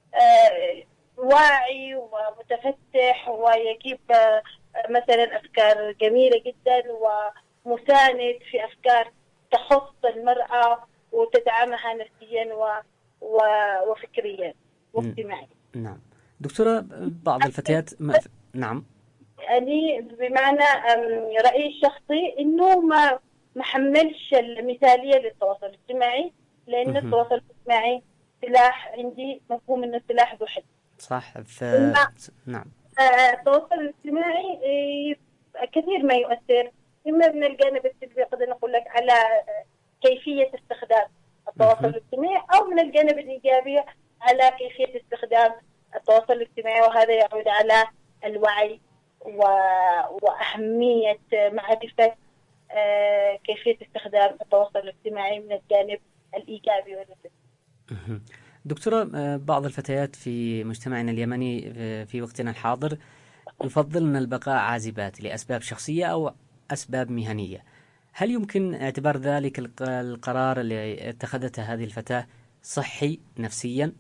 واعي ومتفتح ويجيب مثلا أفكار جميلة جدا ومساند في أفكار تخص المرأة وتدعمها نفسيا و... و... وفكريا واجتماعيا. نعم. دكتورة، بعض الفتيات ما... نعم. يعني بمعنى رأيي الشخصي إنه ما ما حملش المثالية للتواصل الاجتماعي، لأن التواصل الاجتماعي سلاح، عندي مفهوم إنه سلاح ذو حد. صح. ف... نعم. التواصل الاجتماعي كثير ما يؤثر، إما من الجانب السلبي قد نقول لك على كيفية استخدام التواصل الاجتماعي، أو من الجانب الإيجابي على كيفية استخدام التواصل الاجتماعي، وهذا يعود على الوعي و... وأهمية معرفة كيفية استخدام التواصل الاجتماعي من الجانب الإيجابي والسلبي. دكتورة، بعض الفتيات في مجتمعنا اليمني في وقتنا الحاضر يفضلن البقاء عازبات لأسباب شخصية أو أسباب مهنية. هل يمكن اعتبار ذلك القرار اللي اتخذته هذه الفتاة صحي نفسيا؟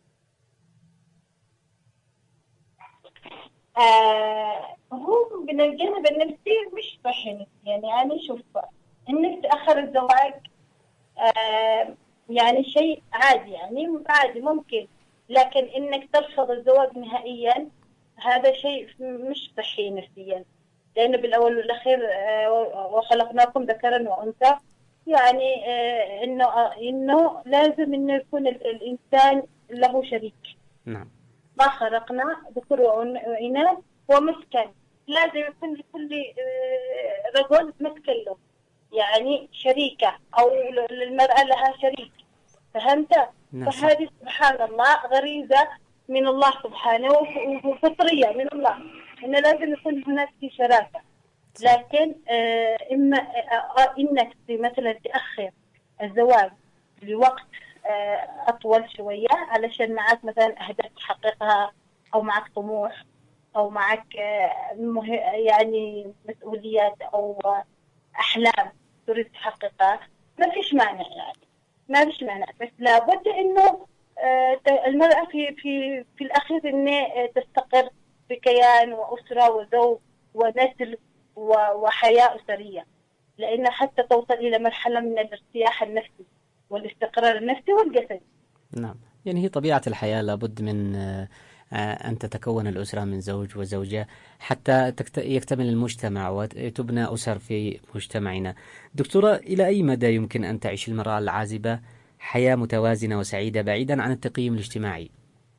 آه هو من الجانب النفسي مش صحي نفسيا. يعني شوف، انك تأخر الزواج آه يعني شيء عادي، يعني عادي ممكن، لكن انك ترفض الزواج نهائيا هذا شيء مش صحي نفسيا، لأنه بالأول والأخير آه وخلقناكم ذكرا وأنثى. يعني آه إنه آه إنه لازم إنه يكون الإنسان له شريك. نعم. ما خلقنا ذكر وإناث ومسكن، لازم يكون لكل آه رجل مسكن له، يعني شريكة أو المرأة لها شريك. فهمت؟ نعم. فهذه سبحان الله غريزة من الله سبحانه وفطرية من الله، إنه لازم يكون هناك في شراكة. لكن آه إما آه إنك مثلا تأخر الزواج لوقت آه أطول شوية علشان معك مثلا أهداف تحققها، أو معك طموح، أو معك آه مه... يعني مسؤوليات أو آه أحلام تريد تحققها، ما فيش مانع، يعني ما فيش مانع، بس لابد إنه آه المرأة في في في الأخير إن تستقر بكيان وأسرة وزوج ونسل وحياة أسرية، لأن حتى توصل إلى مرحلة من الارتياح النفسي والاستقرار النفسي والجسدي. نعم. يعني هي طبيعة الحياة، لابد من أن تتكون الأسرة من زوج وزوجة حتى يكتمل المجتمع وتبنى أسر في مجتمعنا. دكتورة، إلى أي مدى يمكن أن تعيش المرأة العازبة حياة متوازنة وسعيدة بعيدا عن التقييم الاجتماعي؟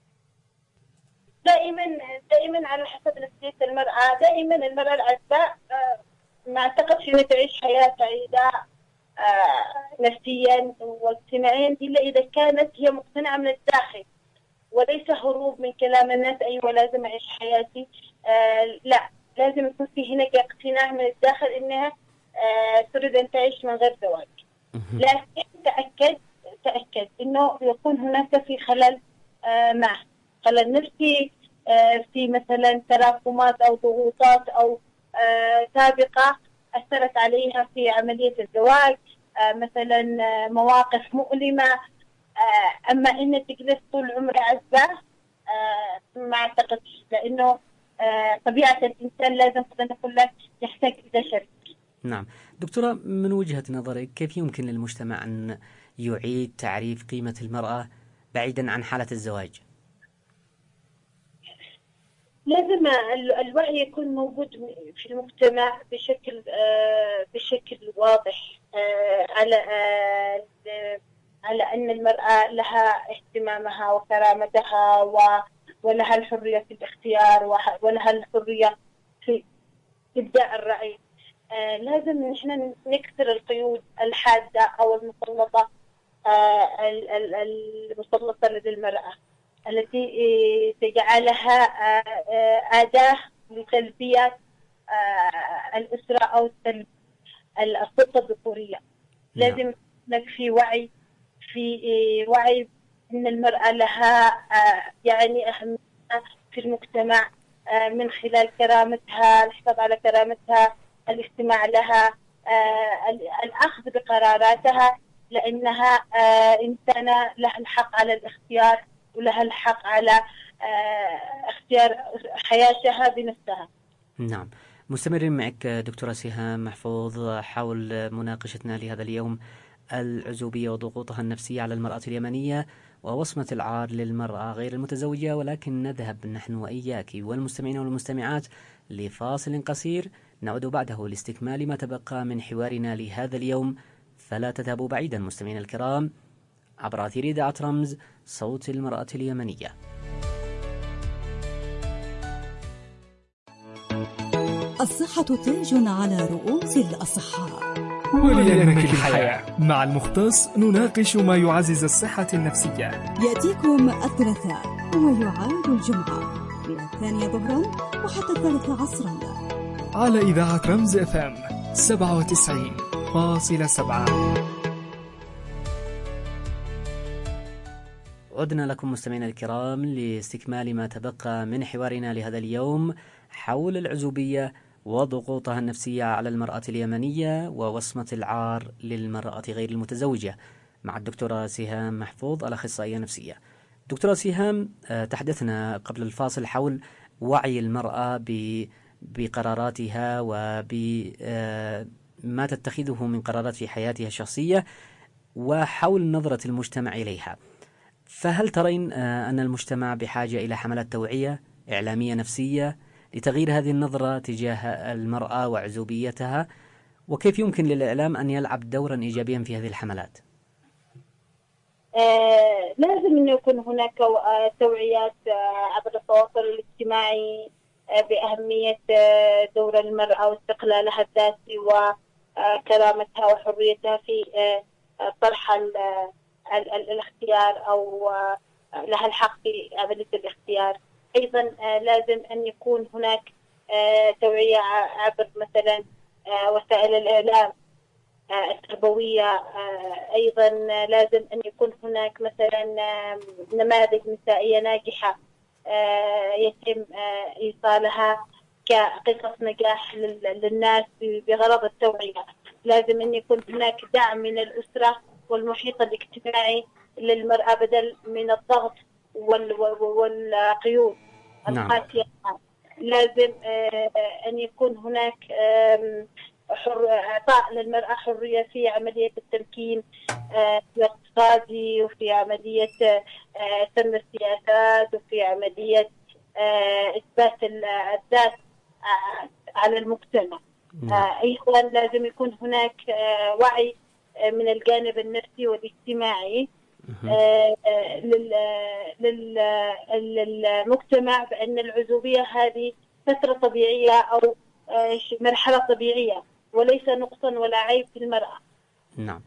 دائما دائما على حسب نفسية المرأة. دائما المرأة العازبة ما أعتقدش أن تعيش حياة سعيدة نفسيا واجتماعيا إلا إذا كانت هي مقتنعة من الداخل، وليس هروب من كلام الناس أيوة لازم أعيش حياتي. آه لا، لازم يكون في هناك اقتناع من الداخل إنها آه تريد أن تعيش من غير زواج. لكن تأكد تأكد إنه يكون هناك في خلل آه ما خلل نفسي، آه في مثلا تراكمات أو ضغوطات أو سابقة أثرت عليها في عملية الزواج، مثلا مواقف مؤلمة. أما إن تجلس طول عمر عزبة ما أعتقدش، لأنه طبيعة الإنسان لازم نقول لك يحتاج إلى شريك. نعم دكتورة، من وجهة نظرك كيف يمكن للمجتمع أن يعيد تعريف قيمة المرأة بعيدا عن حالة الزواج؟ لازم الوعي يكون موجود في المجتمع بشكل بشكل واضح على على أن المرأة لها اهتمامها وكرامتها ولها الحرية في الاختيار ولها الحرية في إبداء الرأي. لازم نحن نكسر القيود الحادة أو المسلطة المسلطة لدى المرأة التي تجعلها أداة لتلبية الأسرة أو الخطة الذكورية. لازم نكون في وعي في وعي أن المرأة لها يعني أهمية في المجتمع من خلال كرامتها، الحفاظ على كرامتها، الاستماع لها، الأخذ بقراراتها، لأنها إنسانة لها الحق على الاختيار ولها الحق على اختيار حياتها بنفسها. نعم، مستمرين معك دكتورة سهام محفوظ حول مناقشتنا لهذا اليوم العزوبية وضغوطها النفسية على المرأة اليمنية ووصمة العار للمرأة غير المتزوجة. ولكن نذهب نحن وإياك والمستمعين والمستمعات لفاصل قصير، نعود بعده لاستكمال ما تبقى من حوارنا لهذا اليوم، فلا تذهبوا بعيدا مستمعين الكرام عبر أثير إذاعة رمز صوت المرأة اليمنية. الصحة تاج على رؤوس الأصحاء، ولينك الحياة. مع المختص نناقش ما يعزز الصحة النفسية. يأتيكم الثلاثاء ويعاد الجمعة من الثانية ظهرا وحتى الثالثة عصرا على إذاعة رمز اف ام سبعة وتسعين فاصلة سبعة. عدنا لكم مستمعينا الكرام لاستكمال ما تبقى من حوارنا لهذا اليوم حول العزوبية وضغوطها النفسية على المرأة اليمنية ووصمة العار للمرأة غير المتزوجة مع الدكتورة سهام محفوظ الأخصائية النفسية. دكتورة سهام، تحدثنا قبل الفاصل حول وعي المرأة بقراراتها وبما تتخذه من قرارات في حياتها الشخصية وحول نظرة المجتمع إليها، فهل ترين أن المجتمع بحاجة إلى حملات توعية إعلامية نفسية لتغيير هذه النظرة تجاه المرأة وعزوبيتها، وكيف يمكن للإعلام أن يلعب دورا إيجابيا في هذه الحملات؟ آه لازم أن يكون هناك توعيات عبر التواصل الاجتماعي بأهمية دور المرأة واستقلالها الذاتي وكرامتها وحريتها في طرح الاختيار أو لها الحق في عملية الاختيار. أيضا لازم أن يكون هناك توعية عبر مثلا وسائل الإعلام التربوية. أيضا لازم أن يكون هناك مثلا نماذج نسائية ناجحة يتم إيصالها كقصص نجاح للناس بغرض التوعية. لازم أن يكون هناك دعم من الأسرة والمحيط الاجتماعي للمرأة بدل من الضغط والقيود القاسية. نعم. لازم أن يكون هناك حر... إعطاء للمرأة حرية في عملية التمكين الاقتصادي وفي عملية سن السياسات وفي عملية إثبات الذات على المجتمع. نعم. أيضا لازم يكون هناك وعي من الجانب النفسي والاجتماعي للمجتمع بأن العزوبية هذه فترة طبيعية أو مرحلة طبيعية وليس نقصا ولا عيب في المرأة. نعم.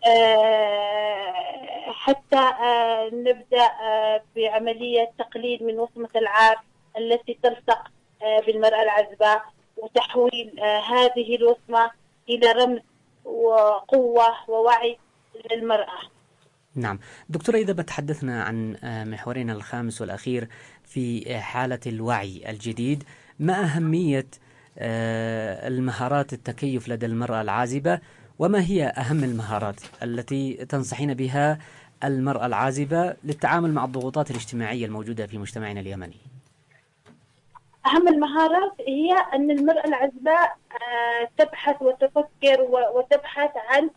حتى نبدأ بعملية تقليل من وصمة العار التي تلصق بالمرأة العزباء وتحويل هذه الوصمة إلى رمز وقوة ووعي للمرأة. نعم دكتورة، إذا بتحدثنا عن محورنا الخامس والأخير في حالة الوعي الجديد، ما أهمية المهارات التكيف لدى المرأة العازبة، وما هي أهم المهارات التي تنصحين بها المرأة العازبة للتعامل مع الضغوطات الاجتماعية الموجودة في مجتمعنا اليمني؟ أهم المهارات هي أن المرأة العزباء تبحث وتفكر وتبحث عن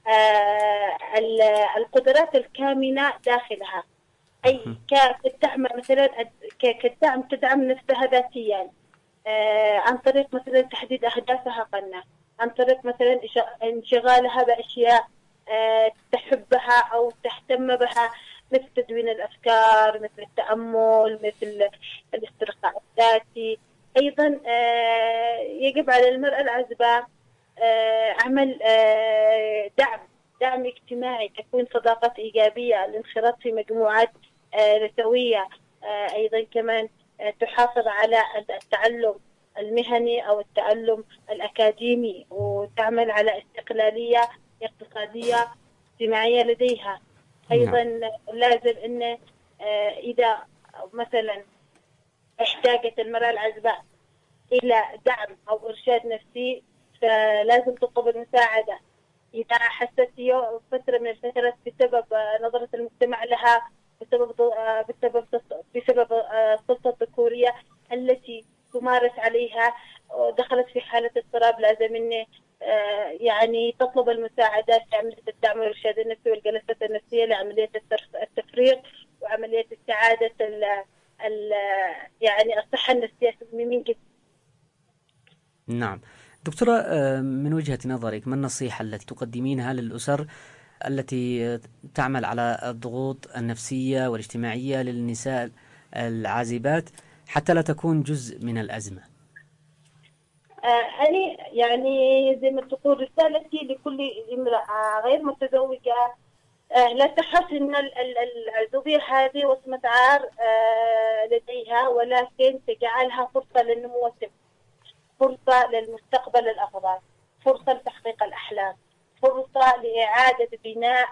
القدرات الكامنة داخلها، أي كتعمل مثلا كتعم تدعم نفسها ذاتيا عن طريق مثلا تحديد أهدافها قلنا، عن طريق مثلا انشغالها بأشياء تحبها أو تهتم بها، مثل تدوين الأفكار، مثل التأمل، مثل الاسترخاء الذاتي. أيضا يجب على المرأة العزباء عمل دعم دعم اجتماعي، تكون صداقات إيجابية، الانخراط في مجموعات سوية. أيضا كمان تحافظ على التعلم المهني أو التعلم الأكاديمي، وتعمل على استقلالية اقتصادية اجتماعية لديها. أيضا لازم أن إذا مثلا احتاجت المرأة العزباء إلى دعم أو إرشاد نفسي فلازم تطلب المساعدة. إذا حست فترة من الفترات بسبب نظرة المجتمع لها، بسبب بسبب بسبب السلطة الذكورية التي تمارس عليها، دخلت في حالة اضطراب، لازم أن يعني تطلب المساعدة في عملية الدعم والإرشاد النفسي والجلسات النفسية لعملية التفريغ وعملية استعادة ال ال يعني الصحة النفسية من جديد. نعم دكتورة، من وجهة نظرك ما النصيحة التي تقدمينها للأسر التي تعمل على الضغوط النفسية والاجتماعية للنساء العازبات حتى لا تكون جزء من الأزمة؟ أنا يعني زي ما تقول رسالتي لكل امرأة غير متزوجة، لا تحس أن العزوبية هذه وصمة عار لديها، ولكن تجعلها فرصة للنمو والتنمية، فرصة للمستقبل الأفضل، فرصة لتحقيق الأحلام، فرصة لإعادة بناء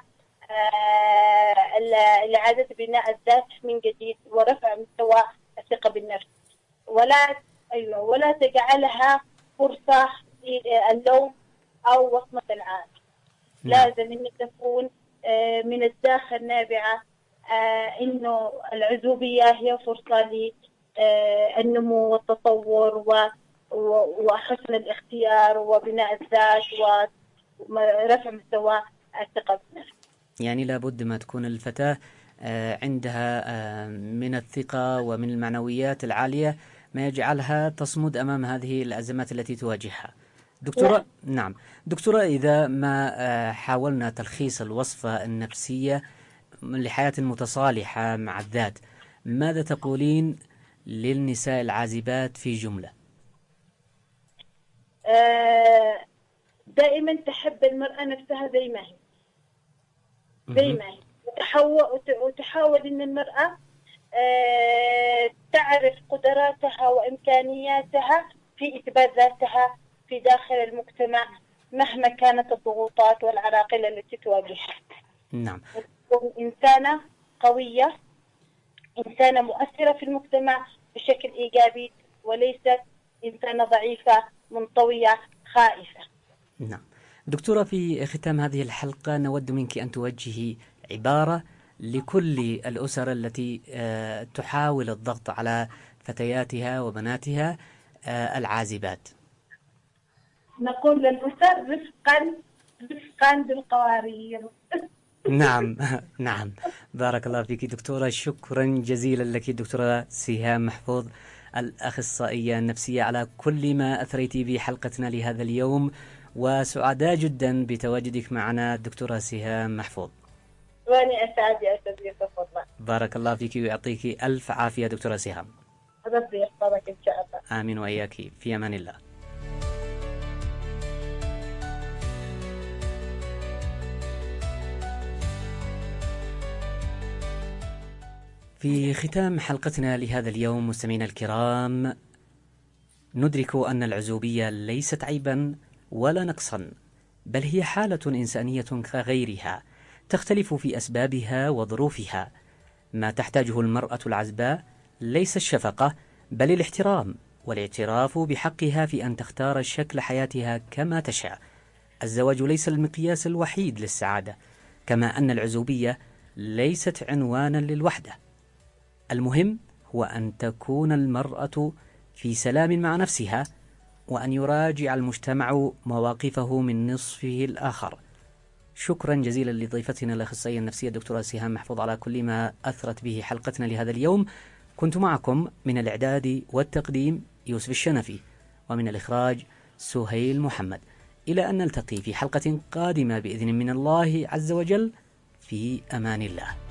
لإعادة بناء الذات من جديد ورفع مستوى الثقة بالنفس، ولا أيوة ولا تجعلها فرصة للوم أو وصمة العار. لازم أن تكون من الداخل نابعة إنه العزوبية هي فرصة للنمو والتطور وحسن الاختيار وبناء الذات ورفع مستوى الثقة بالنفس. يعني لابد ما تكون الفتاة عندها من الثقة ومن المعنويات العالية ما يجعلها تصمد أمام هذه الأزمات التي تواجهها. دكتورة لا. نعم دكتورة، إذا ما حاولنا تلخيص الوصفة النفسية لحياة متصالحة مع الذات، ماذا تقولين للنساء العازبات في جملة؟ دائما تحب المرأة نفسها زي ما هي زي ما هي وتحاول وتحاول ان المرأة تعرف قدراتها وامكانياتها في اثبات ذاتها في داخل المجتمع مهما كانت الضغوطات والعراقيل التي تواجهها. نعم. تكون إنسانة قوية، إنسانة مؤثرة في المجتمع بشكل إيجابي، وليست إنسانة ضعيفة منطوية خائفة. نعم. دكتورة، في ختام هذه الحلقة نود منك أن توجهي عبارة لكل الأسر التي تحاول الضغط على فتياتها وبناتها العازبات. نقول للأسر رفقا رفقا بالقوارير. نعم نعم، بارك الله فيك دكتورة، شكرا جزيلا لك دكتورة سهام محفوظ الأخصائية النفسية على كل ما أثريتي به حلقتنا لهذا اليوم، وسعداء جدا بتواجدك معنا الدكتورة سهام محفوظ. وأنا أسعد يا أستاذ يوسف والله. بارك الله فيك ويعطيك ألف عافية دكتورة سهام. ربي يحفظك إن شاء الله. آمين وإياك، في أمان الله. في ختام حلقتنا لهذا اليوم مستمعينا الكرام، ندرك أن العزوبية ليست عيبا ولا نقصا، بل هي حالة إنسانية كغيرها تختلف في أسبابها وظروفها. ما تحتاجه المرأة العزباء ليس الشفقة بل الاحترام والاعتراف بحقها في أن تختار شكل حياتها كما تشاء. الزواج ليس المقياس الوحيد للسعادة، كما أن العزوبية ليست عنوانا للوحدة. المهم هو أن تكون المرأة في سلام مع نفسها، وأن يراجع المجتمع مواقفه من نصفه الآخر. شكرا جزيلا لضيفتنا الأخصائية النفسية الدكتورة سهام محفوظ على كل ما أثرت به حلقتنا لهذا اليوم. كنت معكم من الإعداد والتقديم يوسف الشنفي، ومن الإخراج سهيل محمد. إلى أن نلتقي في حلقة قادمة بإذن من الله عز وجل، في أمان الله.